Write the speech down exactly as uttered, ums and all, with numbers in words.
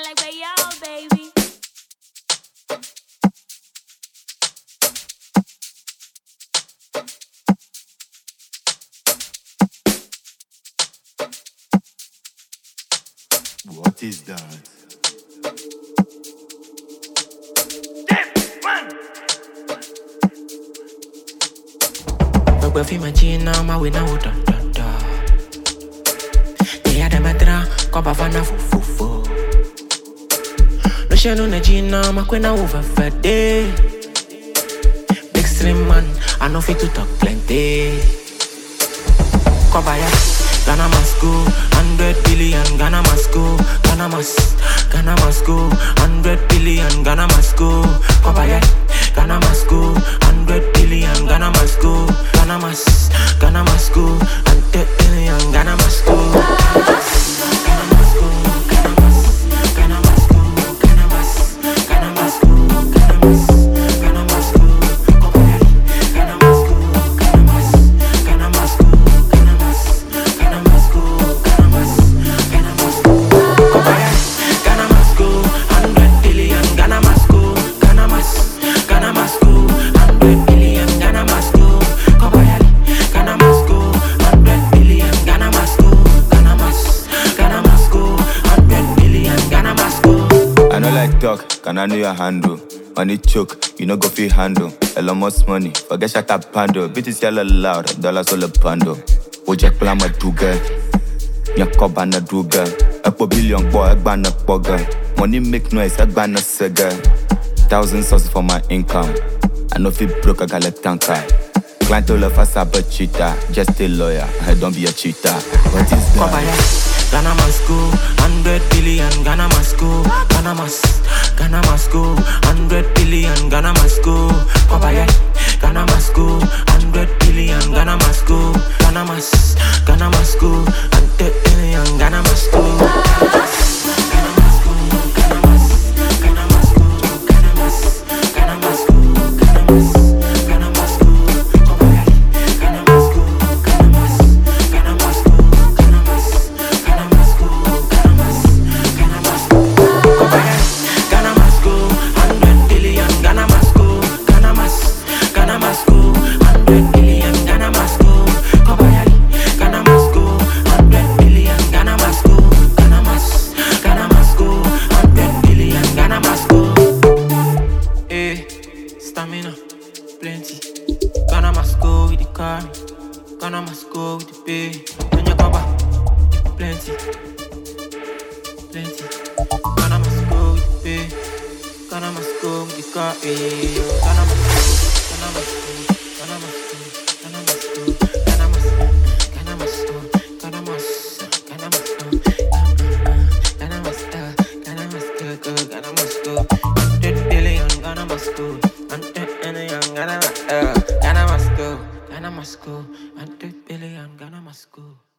like where y'all, baby. What is that? But if you imagine now, my way now, da da da. They had a matra, copa fana fu fu fu. No shano na gina, my queen over for day. Big slim man, I know fit to talk plenty. Copa ya, Ghana must go, hundred billion, Ghana must go, Ghana must, Ghana must go, hundred billion, Ghana must go. Copa ya, Ghana must go, hundred billion, Ghana must go, Ghana must, Ghana must go, hundred billion, Ghana must go. Ghana must go, Ghana must, Ghana must go, Ghana must, Ghana must go, Ghana must, Ghana must go. Copa ya, Ghana must go, Ghana must, Ghana must go, Ghana must, Ghana must go, Ghana must, Ghana must go. Copa ya, Ghana must go, hundred billion, Ghana must go, Ghana must, Ghana must go, hundred billion, Ghana must go. Copa ya, Ghana must go, hundred billion, Ghana must go, Ghana must, Ghana must go, hundred billion, Ghana must go. I know like talk, can I know your handle? Money choke, you know go feel handle. Elon Musk money, forget shut up pando. Beat is yellow loud, dollars all a pando. Ojek plan my duga, Yakob and a duga. A billion boy, a ban a bugger. Money make noise, a ban a cigar. Thousand sources for my income. I know if it broke, I got a tanker. Client all of us are but cheater. Just a lawyer, I don't be a cheater. What is Copa ya, that? Ghana must go, hundred billion, Ghana must go, Ghana must, Ghana must go, hundred billion, Ghana must go. Copa ya, Ghana must go, hundred billion, Ghana must go, Ghana must, Ghana must go, hundred billion, Ghana must go. Ghana must go, Ghana must, Ghana must go, Ghana must, Ghana must go, Ghana must, Ghana must go. Copa ya, Ghana must go, Ghana must, Ghana must go, Ghana must, Ghana must go, Ghana must, Ghana must go. Copa ya, Ghana must go, hundred billion, Ghana must go, Ghana must, Ghana must go, hundred billion, Ghana must go. Copa ya, Ghana must go, hundred billion, Ghana must go, Ghana must, Ghana must go, hundred billion, Ghana must go. Eh, stamina, plenty. Ghana must go with the car, Ghana must go with the pay. Kenya Kaba, plenty, plenty. Ghana must go with the pay, Ghana must go with the car. Eh, Ghana must go, Ghana must go, Ghana must go, Ghana must go, Ghana must, Ghana must go, Ghana must, Ghana must go, Ghana must, Ghana must go, go, Ghana must go. Hundred billion, Ghana must go, hundred billion, Ghana must, Ghana must go, Ghana must go, hundred billion, Ghana must go.